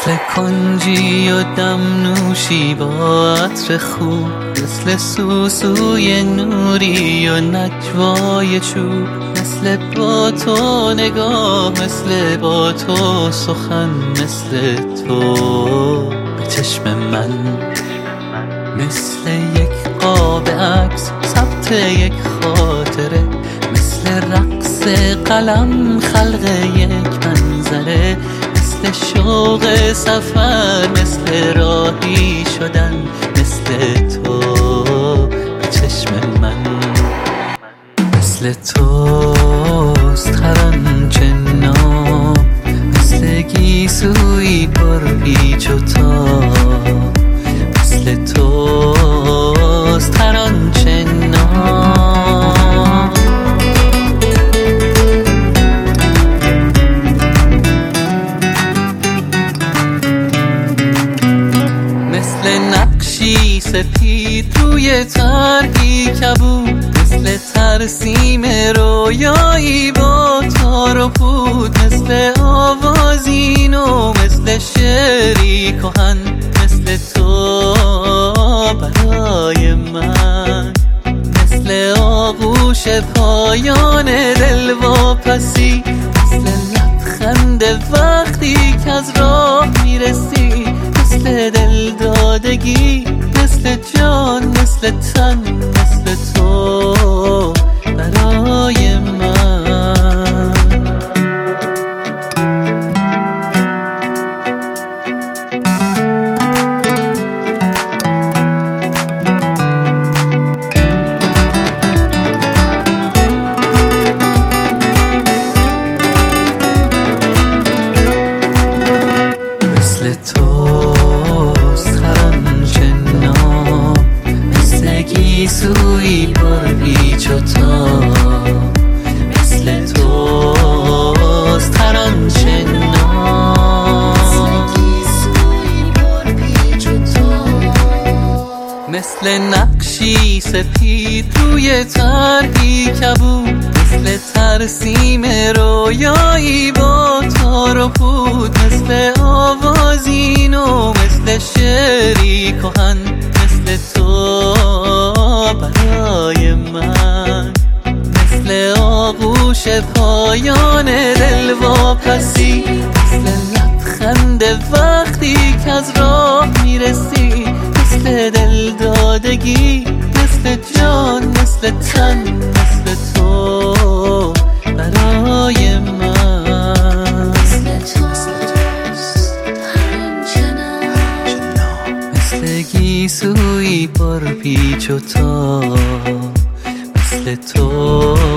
مثل کنجی و دم نوشی با عطر خوب، مثل سوسوی نوری و نجوای چوب، مثل با تو نگاه، مثل با تو سخن، مثل تو به چشم من، مثل یک قاب عکس ثبت یک خاطره، مثل رقص قلم خلق یک منظره، مثل شوق سفر، مثل راهی شدن، مثل تو به چشم من، مثل توست هر آنچه نام، مثل گیسویی پر پیچ و تاب، مثل توست هر آنچه نام. مثل نقشی سپید روی طرحی کبود، مثل ترسیم رویایی با تار و پود، مثل آوازین و مثل شعری کهن، مثل تو برای من، مثل آغوش پایان دلواپسی، مثل لبخند وقتی که از راه میرسی، مثل دل دادگی، مثل جان، مثل تن، مثل تو برای من. مثل توست هر آنچه نام، مثل گیسویی پر پیچ و تاب، مثل توست هر آنچه نام، مثل نقشی سپید روی طرحی کبود، مثل ترسیم رویایی با تار و پود، مثل آوازین و مثل شعری کهن، مثل تو برای من، مثل آغوش پایان دلواپسی، مثل لبخند وقتی که از راه میرسی، مثل دل دادگی، مثل جان، مثل تن، مثل تو برای من، مثل گیسویی پر پیچ و تاب، مثل تو